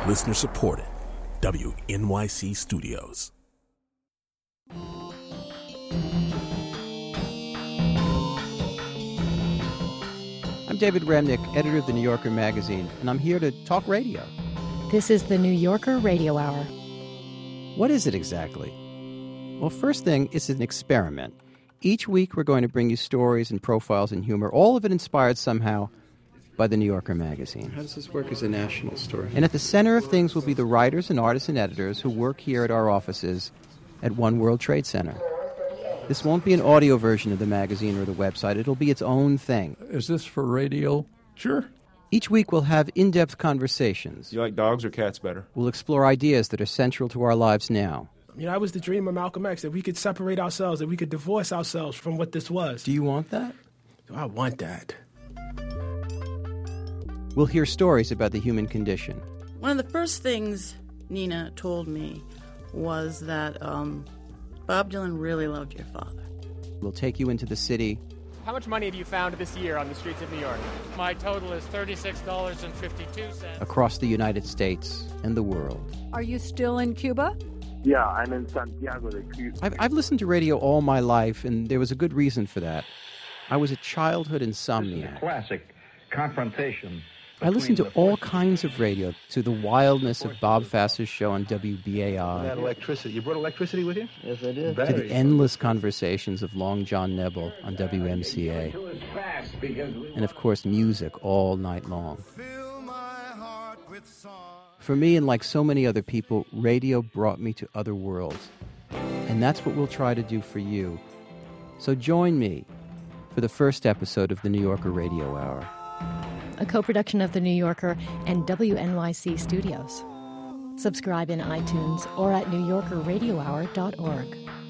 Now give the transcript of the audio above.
Listener supported. WNYC Studios. I'm David Remnick, editor of The New Yorker magazine, and I'm here to talk radio. This is the New Yorker Radio Hour. What is it exactly? Well, first thing, it's an experiment. Each week we're going to bring you stories and profiles and humor, all of it inspired somehow by The New Yorker magazine. How does this work as a national story? And at the center of things will be the writers and artists and editors who work here at our offices at One World Trade Center. This won't be an audio version of the magazine or the website. It'll be its own thing. Is this for radio? Sure. Each week we'll have in-depth conversations. You like dogs or cats better? We'll explore ideas that are central to our lives now. You know, that was the dream of Malcolm X, that we could separate ourselves, that we could divorce ourselves from what this was. Do you want that? I want that. We'll hear stories about the human condition. One of the first things Nina told me was that Bob Dylan really loved your father. We'll take you into the city. How much money have you found this year on the streets of New York? My total is $36.52. Across the United States and the world. Are you still in Cuba? Yeah, I'm in Santiago de Cuba. I've listened to radio all my life, and there was a good reason for that. I was a childhood insomniac. Classic confrontation. I listened to all kinds of radio, to the wildness of Bob Fass's show on WBAI. That electricity. You brought electricity with you? Yes, I did. To the endless conversations of Long John Nebel on WMCA. And of course, music all night long. For me, and like so many other people, radio brought me to other worlds. And that's what we'll try to do for you. So join me for the first episode of the New Yorker Radio Hour. A co-production of The New Yorker and WNYC Studios. Subscribe in iTunes or at NewYorkerRadioHour.org.